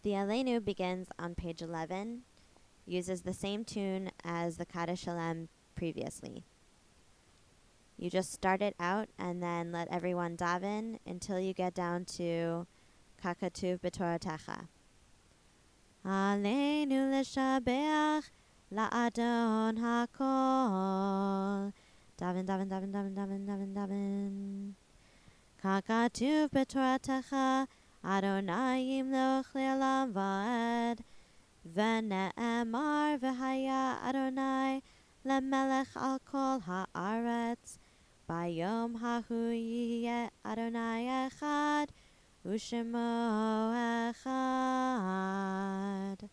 The Aleinu begins on page 11, uses the same tune as the Kaddish Shalem previously. You just start it out and then let everyone daven until you get down to Kakatuv B'Toratecha. Aleinu l'shabeach la'adon hakol. Daven, daven, daven, daven, daven, daven, daven. Kakatuv B'Toratecha Adonai yimloch le'olam va'ed. V'ne'emar v'haya Adonai lemelech al kol ha'aretz. Bayom hahu yiyeh Adonai echad, u'shemo echad.